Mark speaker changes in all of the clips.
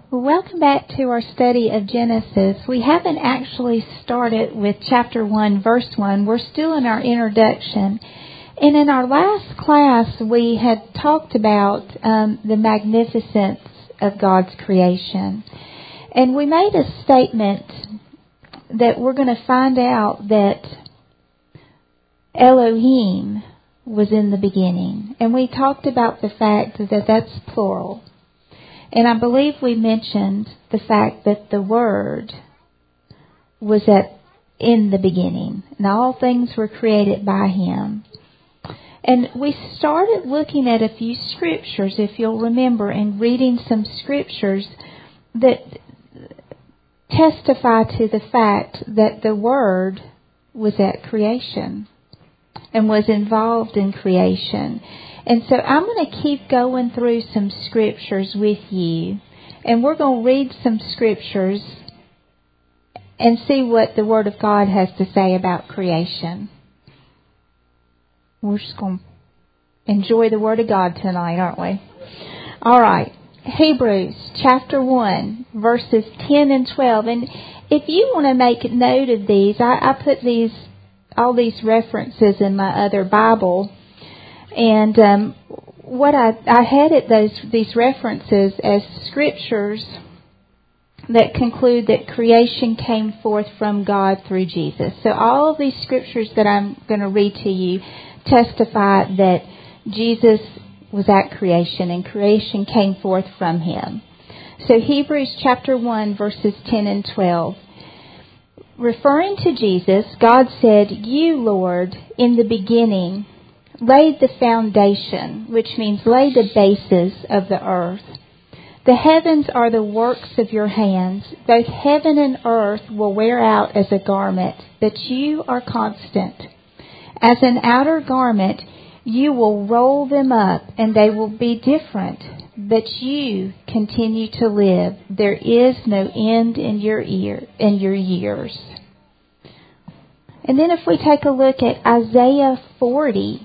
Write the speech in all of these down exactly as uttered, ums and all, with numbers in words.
Speaker 1: Well, welcome back to our study of Genesis. We haven't actually started with chapter one, verse one. We're still in our introduction. And in our last class, we had talked about um, the magnificence of God's creation. And we made a statement that we're going to find out that Elohim was in the beginning. And we talked about the fact that that's plural. And I believe we mentioned the fact that the Word was at in the beginning. And all things were created by Him. And we started looking at a few scriptures, if you'll remember, and reading some scriptures that testify to the fact that the Word was at creation and was involved in creation. And so I'm going to keep going through some scriptures with you. And we're going to read some scriptures and see what the Word of God has to say about creation. We're just going to enjoy the Word of God tonight, aren't we? All right. Hebrews chapter one, verses ten and twelve. And if you want to make note of these, I, I put these all these references in my other Bible. And um, what I, I headed those these references as scriptures that conclude that creation came forth from God through Jesus. So all of these scriptures that I'm going to read to you testify that Jesus was at creation and creation came forth from Him. So Hebrews chapter one, verses ten and twelve. Referring to Jesus, God said, "You, Lord, in the beginning laid the foundation," which means lay the basis of the earth. "The heavens are the works of your hands. Both heaven and earth will wear out as a garment, but you are constant. As an outer garment, you will roll them up, and they will be different. But you continue to live. There is no end in your ear, in your years." And then if we take a look at Isaiah forty,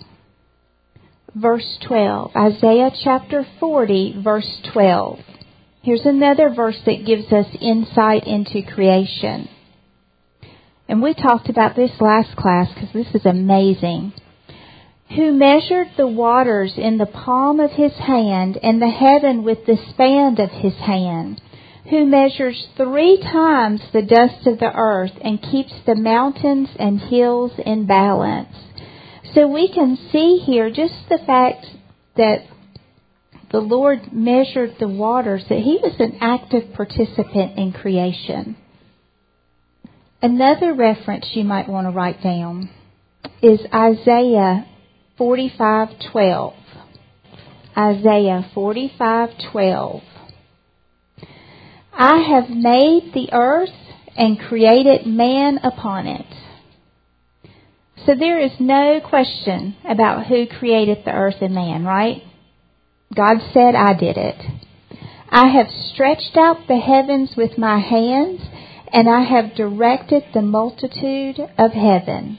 Speaker 1: verse twelve. Isaiah chapter forty, verse twelve. Here's another verse that gives us insight into creation. And we talked about this last class because this is amazing. "Who measured the waters in the palm of His hand, and the heaven with the span of His hand? Who measures three times the dust of the earth, and keeps the mountains and hills in balance?" So we can see here just the fact that the Lord measured the waters, that He was an active participant in creation. Another reference you might want to write down is Isaiah forty-five twelve. Isaiah forty-five twelve. "I have made the earth and created man upon it." So there is no question about who created the earth and man, right? God said, "I did it." "I have stretched out the heavens with my hands, and I have directed the multitude of heaven."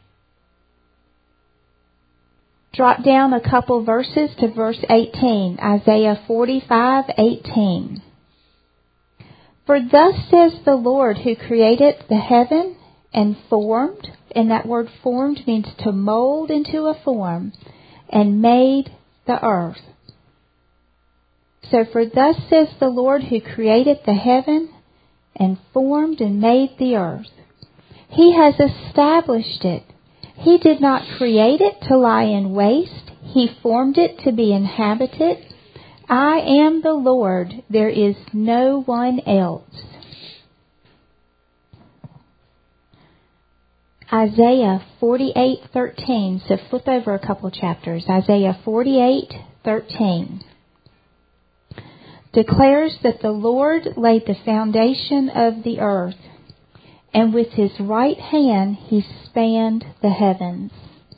Speaker 1: Drop down a couple verses to verse eighteen, Isaiah forty-five eighteen. "For thus says the Lord who created the heaven and formed," and that word formed means to mold into a form, "and made the earth." So, "For thus says the Lord who created the heaven and formed and made the earth." He has established it. He did not create it to lie in waste. He formed it to be inhabited. "I am the Lord. There is no one else." Isaiah forty-eight thirteen. So flip over a couple chapters. Isaiah forty-eight thirteen declares that the Lord laid the foundation of the earth, and with His right hand He spanned the heavens.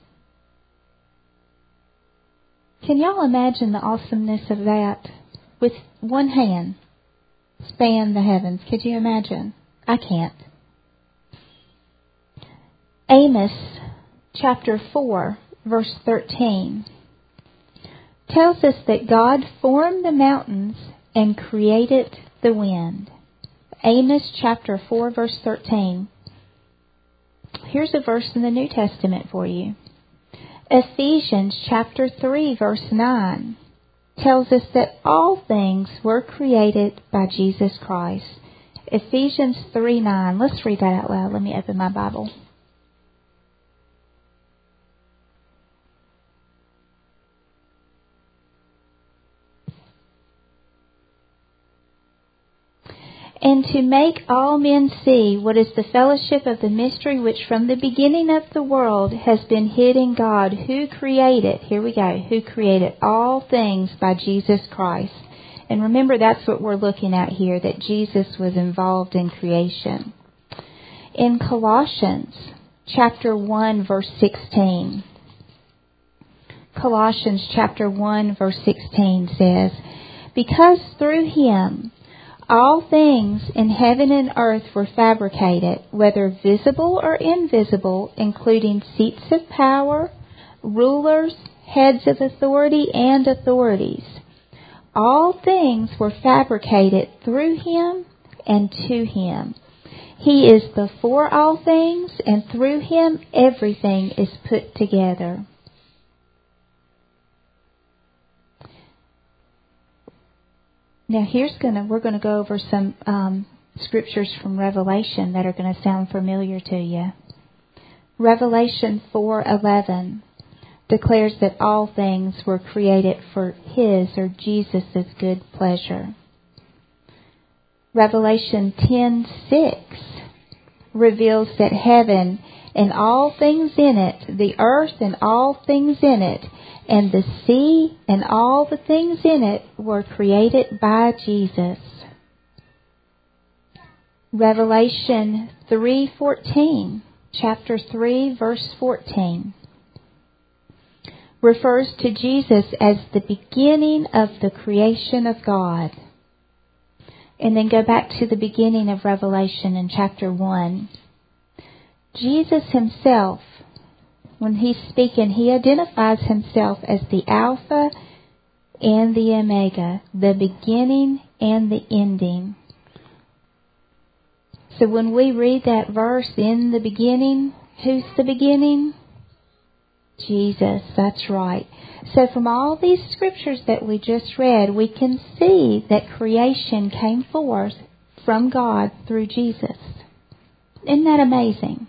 Speaker 1: Can y'all imagine the awesomeness of that? With one hand, span the heavens. Could you imagine? I can't. Amos chapter four, verse thirteen tells us that God formed the mountains and created the wind. Amos chapter four, verse thirteen. Here's a verse in the New Testament for you. Ephesians chapter three, verse nine tells us that all things were created by Jesus Christ. Ephesians three nine. Let's read that out loud. Let me open my Bible. And to make all men see what is the fellowship of the mystery which from the beginning of the world has been hid in God, who created, here we go, who created all things by Jesus Christ. And remember, that's what we're looking at here, that Jesus was involved in creation. In Colossians chapter one, verse sixteen, Colossians chapter one, verse sixteen says, because through Him all things in heaven and earth were fabricated, whether visible or invisible, including seats of power, rulers, heads of authority, and authorities. All things were fabricated through Him and to Him. He is before all things, and through Him everything is put together. Now here's gonna we're gonna go over some um, scriptures from Revelation that are going to sound familiar to you. Revelation four eleven declares that all things were created for His or Jesus' good pleasure. Revelation ten six reveals that heaven and all things in it, the earth and all things in it, and the sea and all the things in it were created by Jesus. Revelation three fourteen, chapter three, verse fourteen, refers to Jesus as the beginning of the creation of God. And then go back to the beginning of Revelation in chapter one. Jesus Himself, when He's speaking, He identifies Himself as the Alpha and the Omega, the beginning and the ending. So when we read that verse, in the beginning, who's the beginning? Jesus, that's right. So from all these scriptures that we just read, we can see that creation came forth from God through Jesus. Isn't that amazing?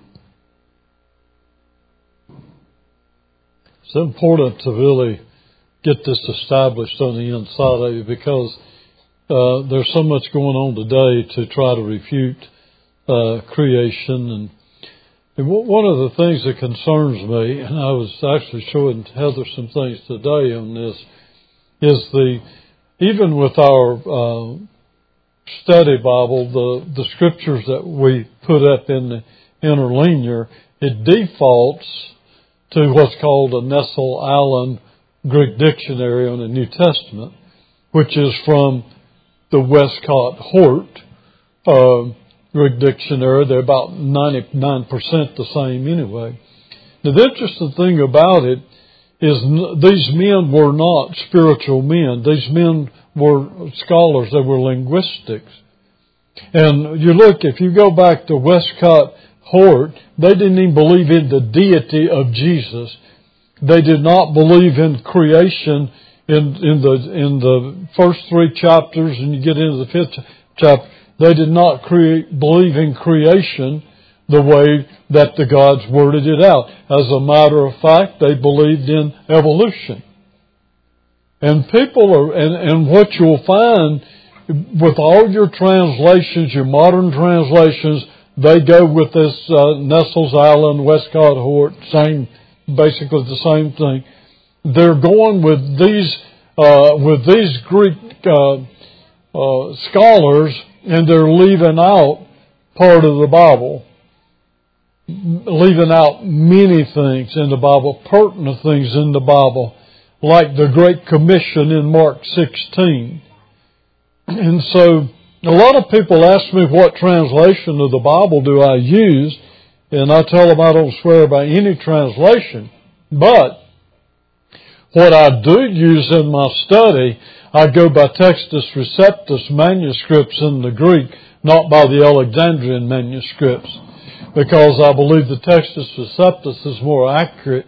Speaker 2: It's important to really get this established on the inside of you, because uh, there's so much going on today to try to refute uh, creation. And, and one of the things that concerns me, and I was actually showing Heather some things today on this, is the even with our uh, study Bible, the, the scriptures that we put up in the interlinear, it defaults to what's called a Nestle-Aland Greek Dictionary on the New Testament, which is from the Westcott Hort uh, Greek Dictionary. They're about ninety-nine percent the same anyway. Now, the interesting thing about it is n- these men were not spiritual men. These men were scholars. They were linguistics. And you look, if you go back to Westcott Hort, they didn't even believe in the deity of Jesus. They did not believe in creation in, in the in the first three chapters, and you get into the fifth chapter. They did not create, believe in creation the way that the gods worded it out. As a matter of fact, they believed in evolution. And people are, and, and what you'll find with all your translations, your modern translations, they go with this uh, Nestle-Aland, Westcott Hort, same, basically the same thing. They're going with these uh, with these Greek uh, uh, scholars, and they're leaving out part of the Bible, leaving out many things in the Bible, pertinent things in the Bible, like the Great Commission in Mark sixteen. And so a lot of people ask me what translation of the Bible do I use, and I tell them I don't swear by any translation. But What I do use in my study, I go by Textus Receptus manuscripts in the Greek, not by the Alexandrian manuscripts, because I believe the Textus Receptus is more accurate.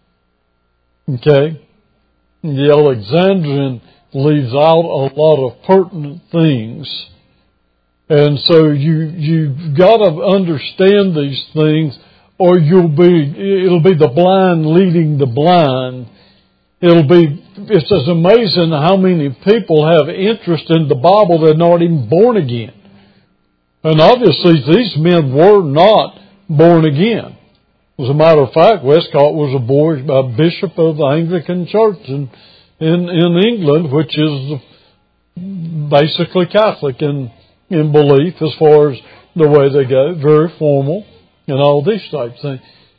Speaker 2: Okay? The Alexandrian leaves out a lot of pertinent things. And so you, you've got to understand these things, or you'll be, it'll be the blind leading the blind. It'll be, it's just amazing how many people have interest in the Bible that are not even born again. And obviously these men were not born again. As a matter of fact, Westcott was a, boy, a bishop of the Anglican Church in, in, in England, which is basically Catholic in, in belief as far as the way they go, very formal and all these types of things.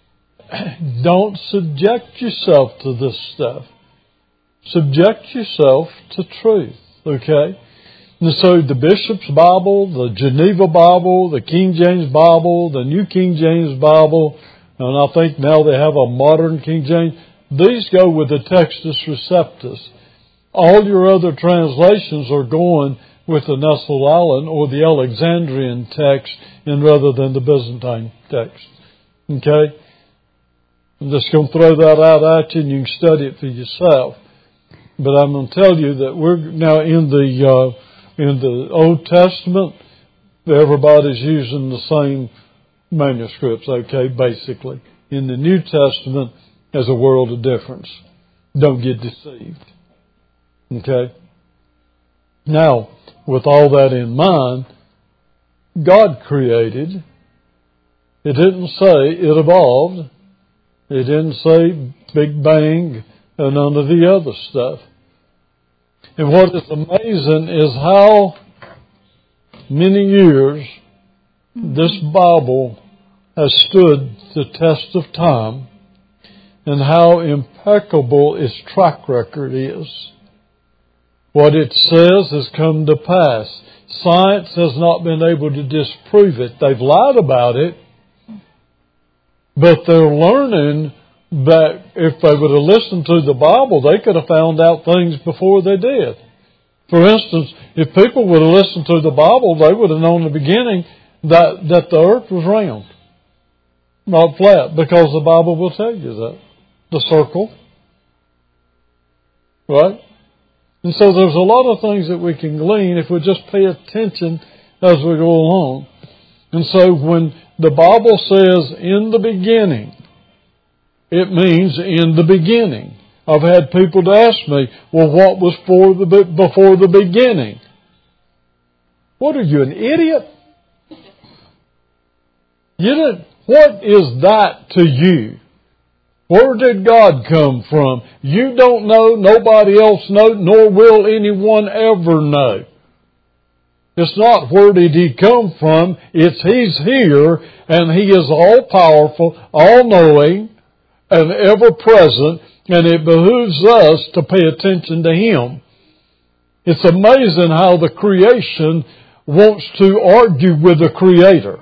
Speaker 2: Don't subject yourself to this stuff. Subject yourself to truth, okay? And so the Bishop's Bible, the Geneva Bible, the King James Bible, the New King James Bible, and I think now they have a modern King James, these go with the Textus Receptus. All your other translations are going with the Nestle-Aland or the Alexandrian text and rather than the Byzantine text. Okay? I'm just going to throw that out at you and you can study it for yourself. But I'm going to tell you that we're now in the uh, in the Old Testament, everybody's using the same manuscripts, okay, basically. In the New Testament, there's a world of difference. Don't get deceived. Okay? Now, with all that in mind, God created. It didn't say it evolved. It didn't say Big Bang and none of the other stuff. And what is amazing is how many years this Bible has stood the test of time and how impeccable its track record is. What it says has come to pass. Science has not been able to disprove it. They've lied about it, but they're learning that if they would have listened to the Bible, they could have found out things before they did. For instance, if people would have listened to the Bible, they would have known in the beginning that, that the earth was round, not flat, because the Bible will tell you that. The circle. Right? And so there's a lot of things that we can glean if we just pay attention as we go along. And so when the Bible says, in the beginning, it means in the beginning. I've had people to ask me, well, what was for the, before the beginning? What are you, an idiot? You didn't, what is that to you? Where did God come from? You don't know, nobody else knows, nor will anyone ever know. It's not where did He come from, it's He's here, and He is all-powerful, all-knowing, and ever-present, and it behooves us to pay attention to Him. It's amazing how the creation wants to argue with the Creator.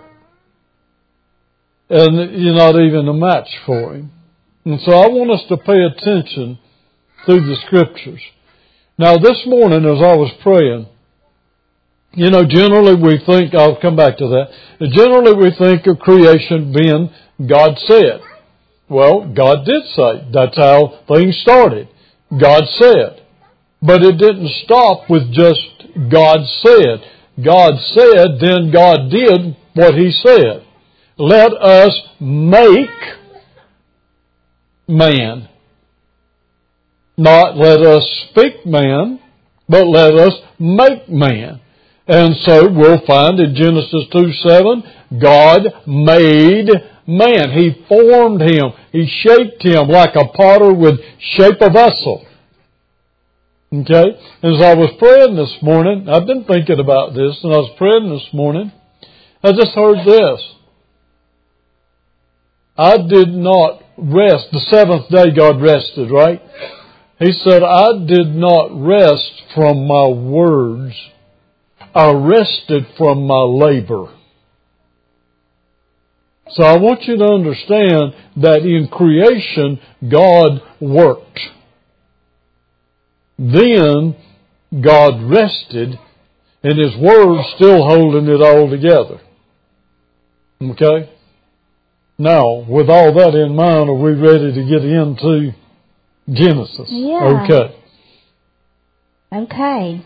Speaker 2: And you're not even a match for Him. And so I want us to pay attention through the Scriptures. Now this morning as I was praying, you know, generally we think, I'll come back to that, generally we think of creation being God said. Well, God did say. That's how things started. God said. But it didn't stop with just God said. God said, then God did what He said. Let us make man. Not let us speak man, but let us make man. And so we'll find in Genesis two seven, God made man. He formed him. He shaped him like a potter would shape a vessel. Okay? As I was praying this morning, I've been thinking about this, and I was praying this morning, I just heard this. I did not rest. The seventh day God rested, right? He said, I did not rest from my words. I rested from my labor. So I want you to understand that in creation, God worked. Then God rested, and His Word's still holding it all together. Okay? Now, with all that in mind, are we ready to get into Genesis?
Speaker 1: Yeah.
Speaker 2: Okay.
Speaker 1: Okay.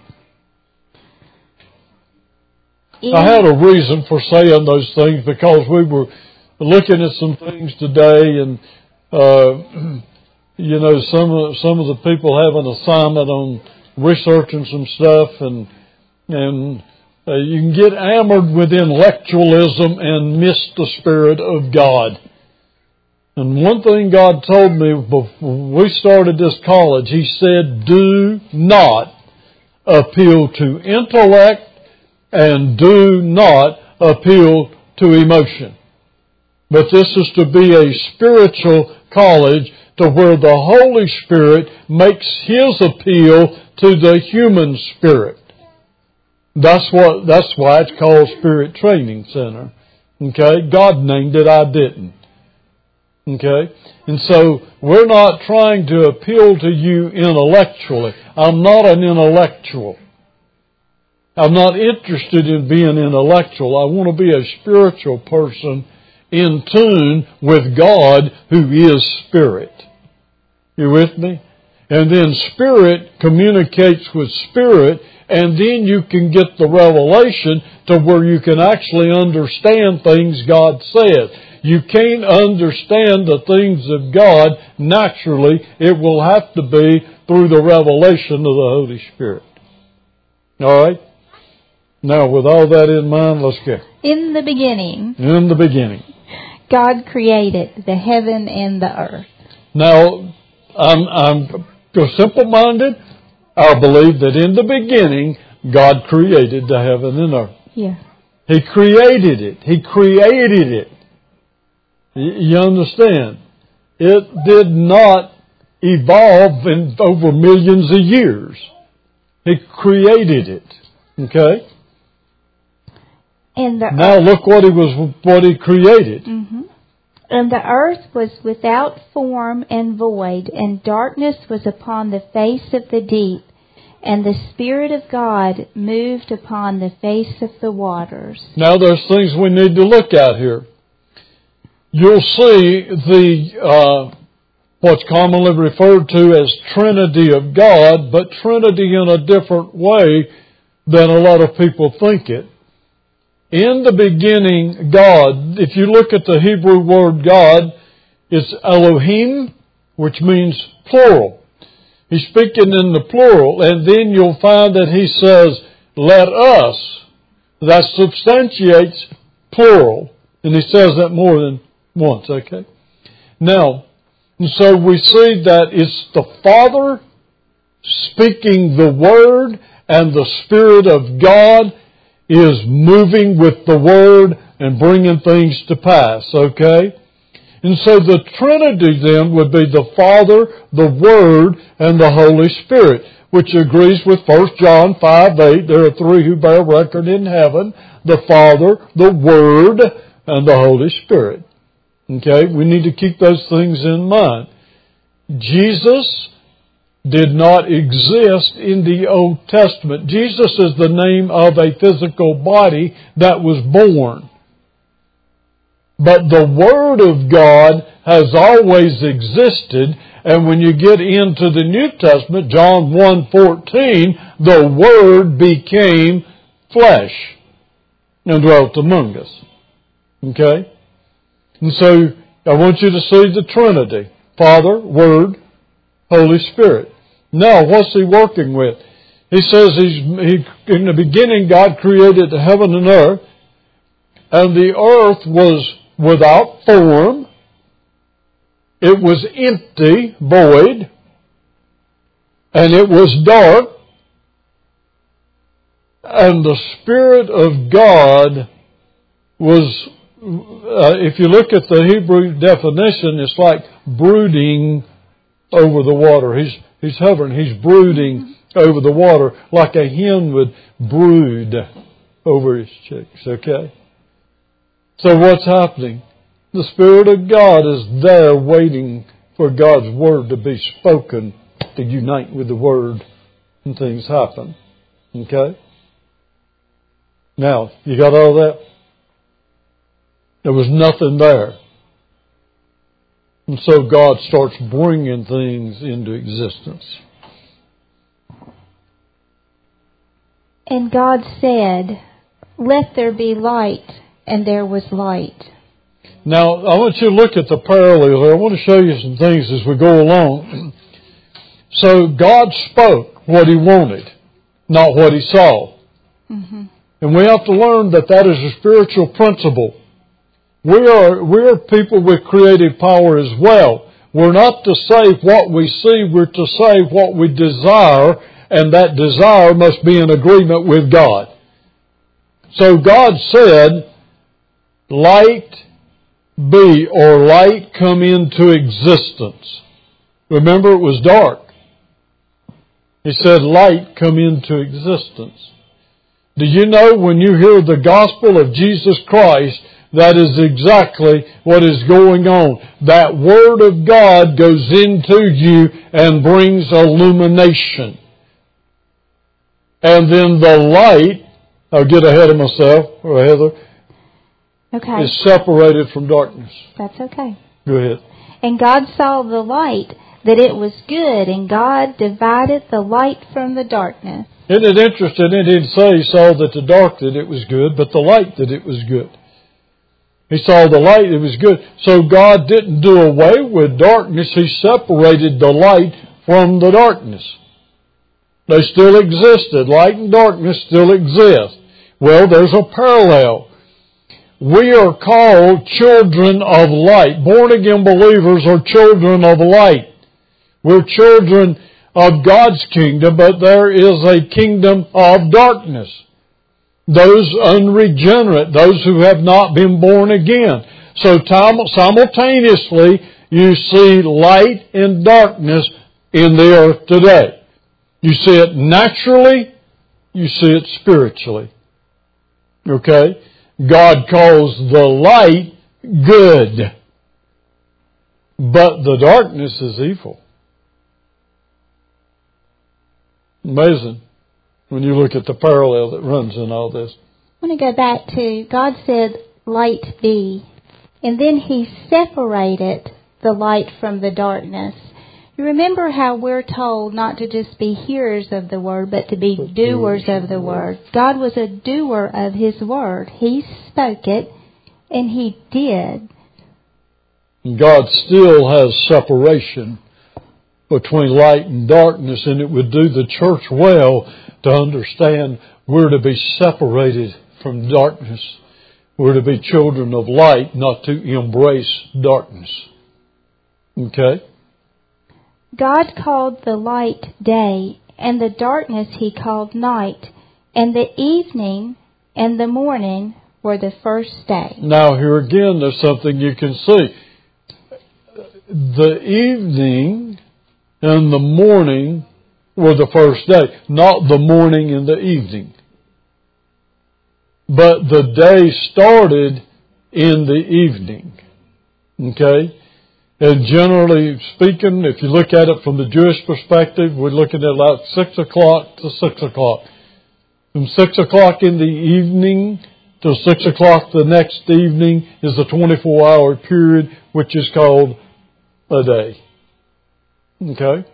Speaker 2: I had a reason for saying those things because we were looking at some things today, and uh, you know, some of some of the people have an assignment on researching some stuff, and and uh, you can get enamored with intellectualism and miss the Spirit of God. And one thing God told me before we started this college, He said, "Do not appeal to intellect and do not appeal to emotion. But this is to be a spiritual college to where the Holy Spirit makes His appeal to the human spirit." That's what, that's why it's called Spirit Training Center. Okay? God named it, I didn't. Okay? And so, we're not trying to appeal to you intellectually. I'm not an intellectual. I'm not interested in being intellectual. I want to be a spiritual person in tune with God who is Spirit. You with me? And then Spirit communicates with Spirit, and then you can get the revelation to where you can actually understand things God said. You can't understand the things of God naturally. It will have to be through the revelation of the Holy Spirit. All right? Now, with all that in mind, let's go.
Speaker 1: In the beginning.
Speaker 2: In the beginning.
Speaker 1: God created the heaven and the earth.
Speaker 2: Now, I'm, I'm simple-minded. I believe that in the beginning, God created the heaven and earth.
Speaker 1: Yeah.
Speaker 2: He created it. He created it. You understand? It did not evolve in over millions of years. He created it. Okay?
Speaker 1: And the
Speaker 2: now
Speaker 1: earth,
Speaker 2: look what he was, what he created.
Speaker 1: Mm-hmm. And the earth was without form and void, and darkness was upon the face of the deep, and the Spirit of God moved upon the face of the waters.
Speaker 2: Now there's things we need to look at here. You'll see the uh, what's commonly referred to as Trinity of God, but Trinity in a different way than a lot of people think it. In the beginning, God, if you look at the Hebrew word God, it's Elohim, which means plural. He's speaking in the plural, and then you'll find that He says, "Let us." That substantiates plural, and He says that more than once, okay? Now, and so we see that it's the Father speaking the Word, and the Spirit of God is moving with the Word and bringing things to pass, okay? And so the Trinity then would be the Father, the Word, and the Holy Spirit, which agrees with First John five eight. There are three who bear record in heaven: the Father, the Word, and the Holy Spirit. Okay? We need to keep those things in mind. Jesus did not exist in the Old Testament. Jesus is the name of a physical body that was born. But the Word of God has always existed, and when you get into the New Testament, John one fourteen, the Word became flesh and dwelt among us. Okay? And so, I want you to see the Trinity. Father, Word, Holy Spirit. Now, what's He working with? He says he's, he, in the beginning God created the heaven and earth, and the earth was without form. It was empty, void, and it was dark. And the Spirit of God was, uh, if you look at the Hebrew definition, it's like brooding over the water. He's He's hovering. He's brooding over the water like a hen would brood over his chicks. Okay? So what's happening? The Spirit of God is there waiting for God's Word to be spoken to unite with the Word and things happen. Okay? Now, you got all that? There was nothing there. And so God starts bringing things into existence.
Speaker 1: And God said, "Let there be light," and there was light.
Speaker 2: Now, I want you to look at the parallel here. I want to show you some things as we go along. So God spoke what He wanted, not what He saw. Mm-hmm. And we have to learn that that is a spiritual principle. We are, we are people with creative power as well. We're not to say what we see, we're to say what we desire, and that desire must be in agreement with God. So God said, light be, or light come into existence. Remember, it was dark. He said, light come into existence. Do you know when you hear the gospel of Jesus Christ, that is exactly what is going on. That Word of God goes into you and brings illumination. And then the light, I'll get ahead of myself, or Heather,
Speaker 1: okay.
Speaker 2: is separated from darkness.
Speaker 1: That's okay.
Speaker 2: Go ahead.
Speaker 1: And God saw the light, that it was good, and God divided the light from the darkness.
Speaker 2: Isn't it interesting? It didn't say He saw that the dark that it was good, but the light that it was good. He saw the light, it was good. So God didn't do away with darkness. He separated the light from the darkness. They still existed. Light and darkness still exist. Well, there's a parallel. We are called children of light. Born-again believers are children of light. We're children of God's kingdom, but there is a kingdom of darkness. Those unregenerate, those who have not been born again. So simultaneously, you see light and darkness in the earth today. You see it naturally, you see it spiritually. Okay? God calls the light good, but the darkness is evil. Amazing. When you look at the parallel that runs in all this.
Speaker 1: I want to go back to, God said, light be. And then He separated the light from the darkness. You remember how we're told not to just be hearers of the Word, but to be doers of the Word. God was a doer of His Word. He spoke it, and He did.
Speaker 2: God still has separation between light and darkness, and it would do the church well to understand we're to be separated from darkness. We're to be children of light, not to embrace darkness. Okay?
Speaker 1: God called the light day, and the darkness He called night, and the evening and the morning were the first day.
Speaker 2: Now here again, there's something you can see. The evening and the morning were the first day, not the morning and the evening. But the day started in the evening. Okay? And generally speaking, if you look at it from the Jewish perspective, we're looking at about six o'clock to six o'clock. From six o'clock in the evening to six o'clock the next evening is a twenty-four hour period, which is called a day. Okay?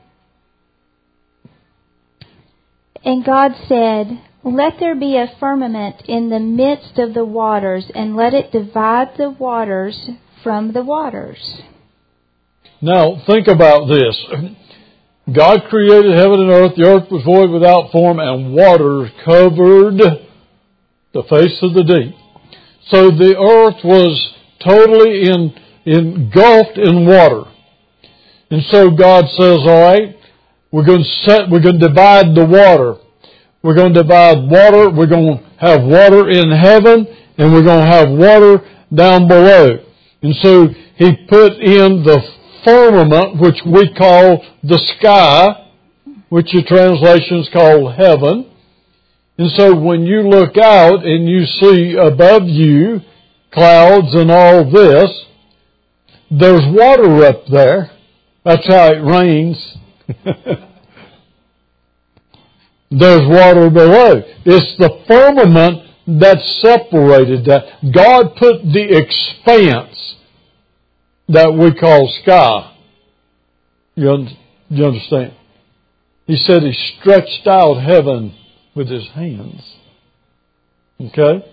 Speaker 1: And God said, "Let there be a firmament in the midst of the waters, and let it divide the waters from the waters."
Speaker 2: Now, think about this. God created heaven and earth. The earth was void without form, and waters covered the face of the deep. So the earth was totally in, engulfed in water. And so God says, all right, we're going to set, we're going to divide the water. We're going to divide water. We're going to have water in heaven, and we're going to have water down below. And so He put in the firmament, which we call the sky, which the translations call heaven. And so when you look out and you see above you clouds and all this, there's water up there. That's how it rains. there's water below. It's the firmament that separated that. God put the expanse that we call sky. You, un- you understand? He said He stretched out heaven with His hands. Okay?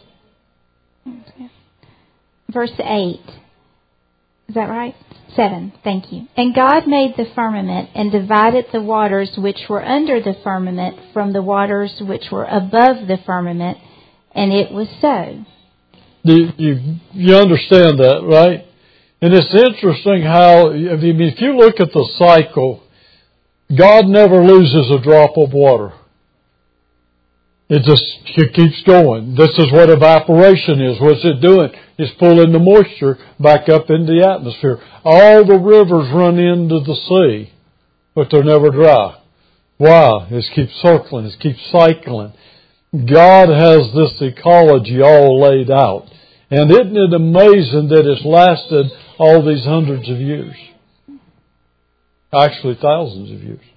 Speaker 1: Verse eight. Is that right? Seven. Thank you. And God made the firmament and divided the waters which were under the firmament from the waters which were above the firmament, and it was so.
Speaker 2: You, you, you understand that, right? And it's interesting how, I mean, if you look at the cycle, God never loses a drop of water. It just it keeps going. This is what evaporation is. What's it doing? It's pulling the moisture back up into the atmosphere. All the rivers run into the sea, but they're never dry. Why? It keeps circling. It keeps cycling. God has this ecology all laid out. And isn't it amazing that it's lasted all these hundreds of years? Actually, thousands of years.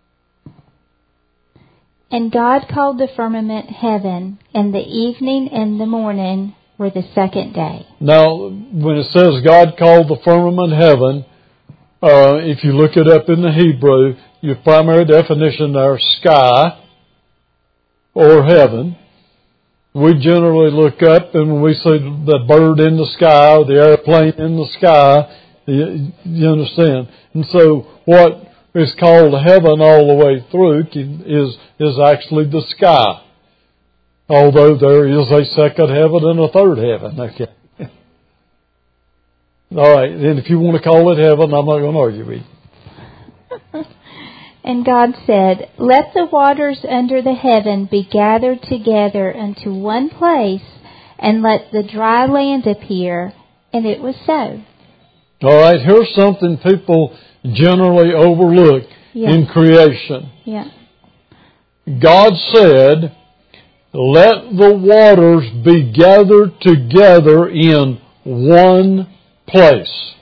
Speaker 1: And God called the firmament heaven, and the evening and the morning were the second day.
Speaker 2: Now, when it says God called the firmament heaven, uh, if you look it up in the Hebrew, your primary definition there is sky or heaven. We generally look up, and when we see the bird in the sky or the airplane in the sky, you, you understand. And so what is called heaven all the way through is, is actually the sky. Although there is a second heaven and a third heaven. Okay. All right. And if you want to call it heaven, I'm not going to argue with you.
Speaker 1: And God said, let the waters under the heaven be gathered together unto one place, and let the dry land appear. And it was so.
Speaker 2: All right. Here's something people generally overlook yeah. in creation.
Speaker 1: Yeah.
Speaker 2: God said, let the waters be gathered together in one place.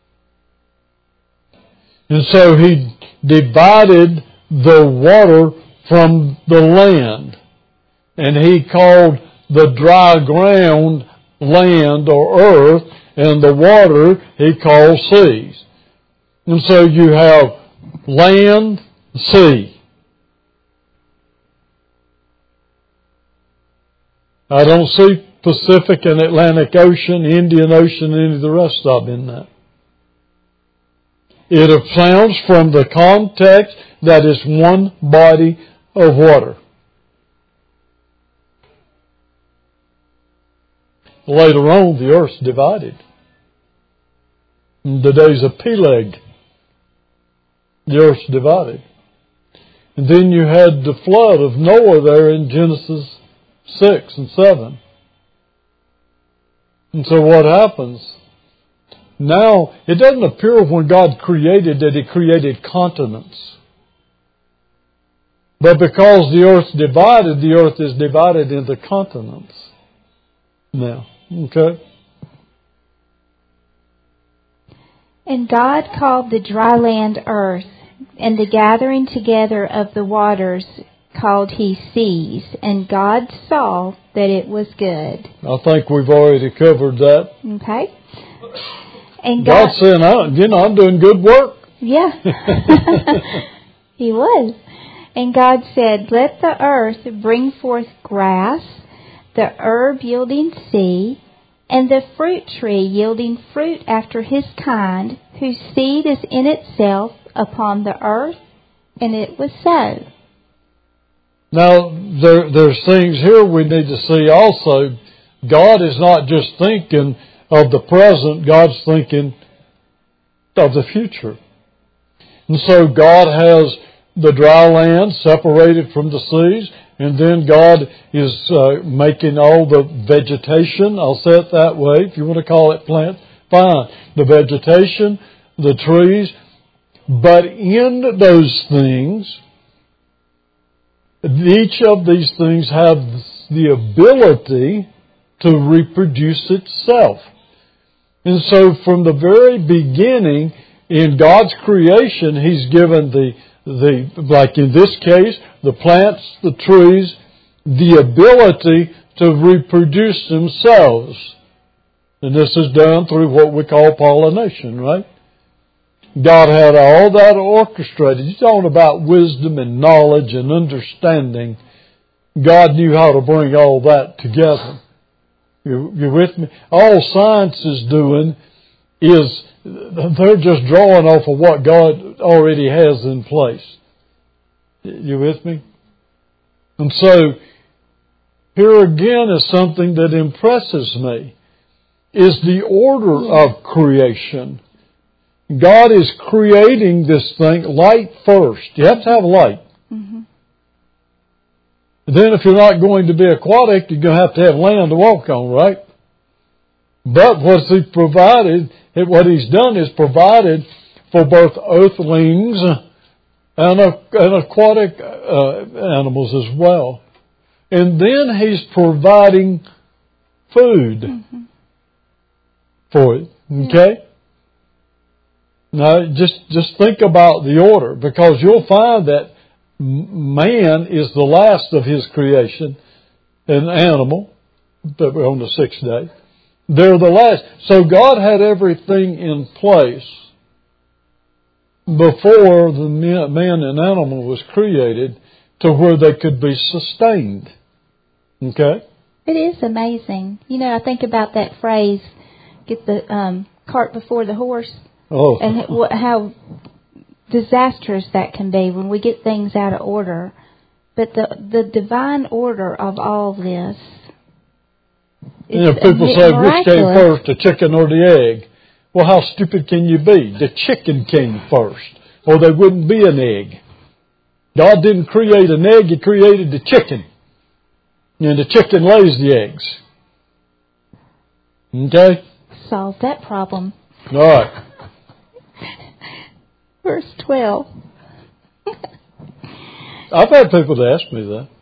Speaker 2: And so He divided the water from the land. And He called the dry ground land or earth, and the water He called seas. And so you have land, sea. I don't see Pacific and Atlantic Ocean, Indian Ocean, any of the rest of them in that. It sounds from the context that it's one body of water. Later on, the earth's divided. In the days of Peleg, the earth's divided. And then you had the flood of Noah there in Genesis six and seven. And so what happens? Now, it doesn't appear when God created that He created continents. But because the earth's divided, the earth is divided into continents. Now, okay?
Speaker 1: And God called the dry land earth, and the gathering together of the waters called He seas. And God saw that it was good.
Speaker 2: I think we've already covered that.
Speaker 1: Okay. And God,
Speaker 2: God saying, I, you know, I'm doing good work.
Speaker 1: Yeah. He was. And God said, let the earth bring forth grass, the herb yielding seed, and the fruit tree yielding fruit after his kind, whose seed is in itself upon the earth. And it was so.
Speaker 2: Now, there, there's things here we need to see also. God is not just thinking of the present, God's thinking of the future. And so God has the dry land separated from the seas, and then God is uh, making all the vegetation, I'll say it that way, if you want to call it plants, fine. The vegetation, the trees, but in those things, each of these things have the ability to reproduce itself. And so from the very beginning, in God's creation, He's given the the, like in this case, the plants, the trees, the ability to reproduce themselves. And this is done through what we call pollination, right? God had all that orchestrated. You're talking about wisdom and knowledge and understanding. God knew how to bring all that together. You, you with me? All science is doing is they're just drawing off of what God already has in place. You with me? And so, here again is something that impresses me, is the order of creation. God is creating this thing, light first. You have to have light. Mm-hmm. Then if you're not going to be aquatic, you're going to have to have land to walk on, right? But what He provided, what He's done is provided for both earthlings and, and aquatic uh, animals as well. And then He's providing food mm-hmm. for it. Okay? Now, just, just think about the order, because you'll find that man is the last of His creation, an animal, on the sixth day. They're the last. So God had everything in place before the man and animal was created to where they could be sustained. Okay?
Speaker 1: It is amazing. You know, I think about that phrase, get the um, cart before the horse.
Speaker 2: Oh.
Speaker 1: And how disastrous that can be when we get things out of order. But the the divine order of all this is
Speaker 2: you know, people say, which came first, the chicken or the egg? Well, how stupid can you be? The chicken came first, or there wouldn't be an egg. God didn't create an egg, He created the chicken. And the chicken lays the eggs. Okay?
Speaker 1: Solve that problem.
Speaker 2: All right.
Speaker 1: Verse twelve.
Speaker 2: I've had people to ask me that.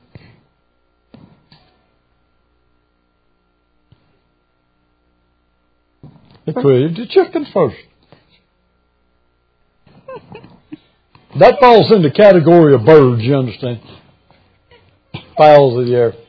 Speaker 2: They created the chicken first. That falls in the category of birds, you understand? Fowls of the air.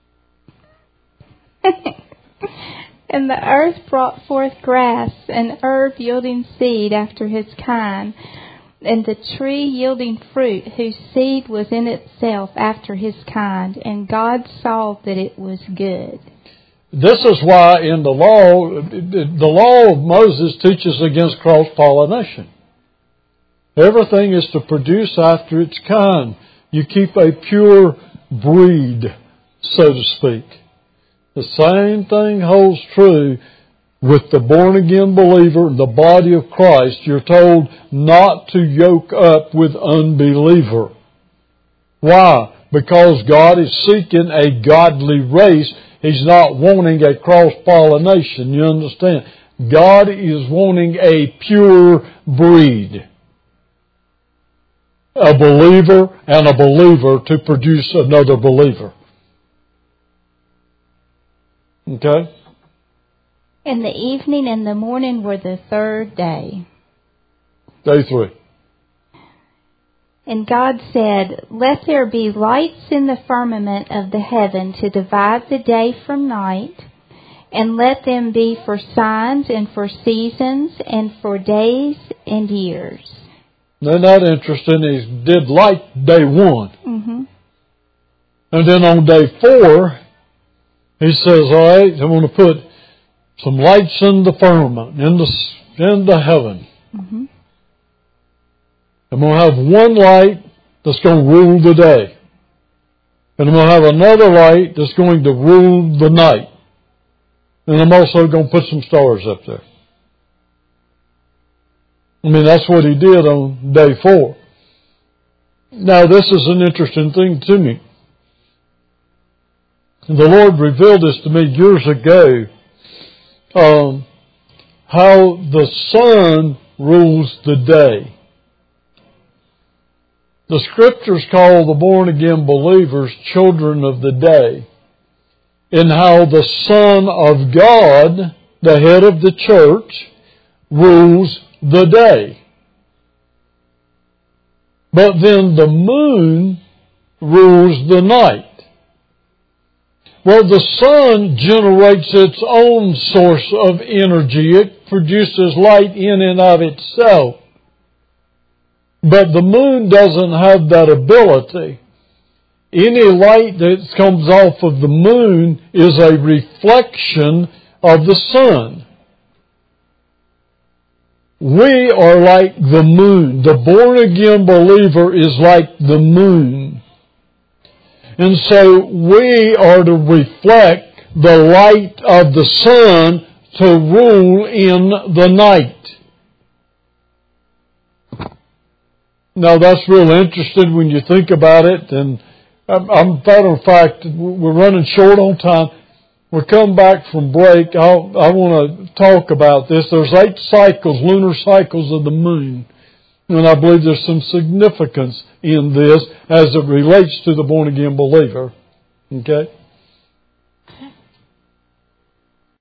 Speaker 1: And the earth brought forth grass, and herb yielding seed after his kind, and the tree yielding fruit, whose seed was in itself after his kind. And God saw that it was good.
Speaker 2: This is why in the law, the law of Moses teaches against cross-pollination. Everything is to produce after its kind. You keep a pure breed, so to speak. The same thing holds true with the born-again believer in the body of Christ. You're told not to yoke up with unbeliever. Why? Because God is seeking a godly race. He's not wanting a cross-pollination. You understand? God is wanting a pure breed. A believer and a believer to produce another believer. Okay?
Speaker 1: And the evening and the morning were the third day.
Speaker 2: Day three.
Speaker 1: And God said, "Let there be lights in the firmament of the heaven to divide the day from night, and let them be for signs and for seasons and for days and years."
Speaker 2: Isn't that interesting? He did light day one.
Speaker 1: Mm-hmm.
Speaker 2: And then on day four, He says, all right, I'm going to put some lights in the firmament, in the, in the heaven.
Speaker 1: Mm-hmm.
Speaker 2: I'm going to have one light that's going to rule the day. And I'm going to have another light that's going to rule the night. And I'm also going to put some stars up there. I mean, that's what He did on day four. Now, this is an interesting thing to me. The Lord revealed this to me years ago, um, how the sun rules the day. The Scriptures call the born-again believers children of the day, and how the Son of God, the head of the church, rules the day. but then the moon rules the night. Well, the sun generates its own source of energy. It produces light in and of itself. But the moon doesn't have that ability. Any light that comes off of the moon is a reflection of the sun. We are like the moon. The born-again believer is like the moon. And so we are to reflect the light of the sun to rule in the night. Now that's real interesting when you think about it. And I'm, matter of fact, we're running short on time. We're coming back from break. I'll, I want to talk about this. There's eight cycles, lunar cycles of the moon. And I believe there's some significance in this as it relates to the born-again believer. Okay?